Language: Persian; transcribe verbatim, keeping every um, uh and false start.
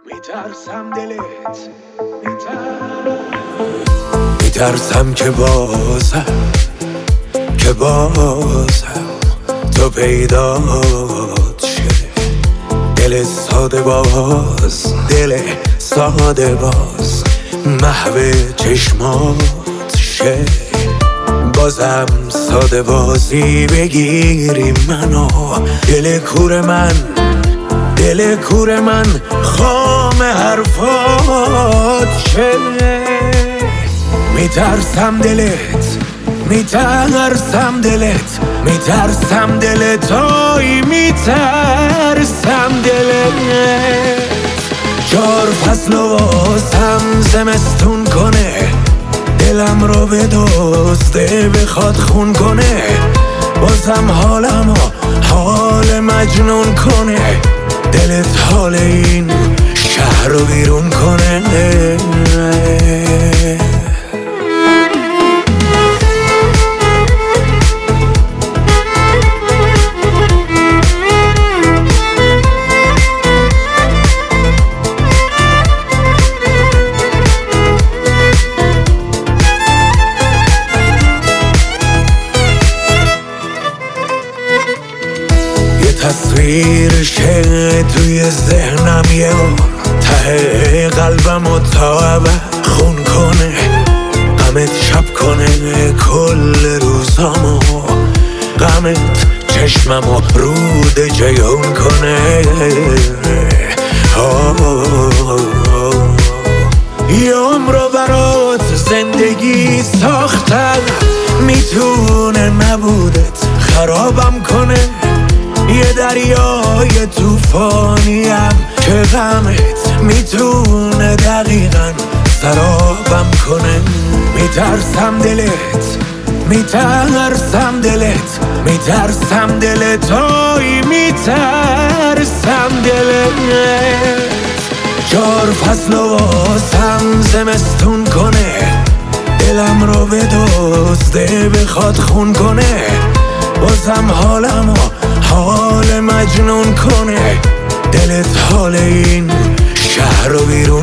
میترسم دلت میترسم که بازم که بازم تو پیدات شه. دل ساده باز دل ساده باز محو چشمات شه. بازم ساده بازی بگیری منو دل کور من دل کور من خام حرفات شه. میترسم دلت میترسم دلت میترسم دلت آی میترسم دلت. چار فصل و واسم زمستون کنه دلم رو بدزده بخواد خون کنه. بازم حالم و حال مجنون کنه دلت حال این شهر رو بیرون کنه. تصویرشه توی ذهنم یه ته قلبم و تا خون کنه غمت شب کنه کل روزامو غمت چشممو رود جیون کنه. یه عمرو برات زندگی ساختم میتونه نبودت خرابم کنه. یه دریای توفانیم که غمت میتونه دقیقاً سرابم کنه. میترسم دلت میترسم دلت میترسم دلت آی میترسم دلت. چار فصل و واسم زمستون کنه دلم رو بدزده بخواد خون کنه. بازم حالم و حال مجنون کنه دلت حال این شهر رو بیرون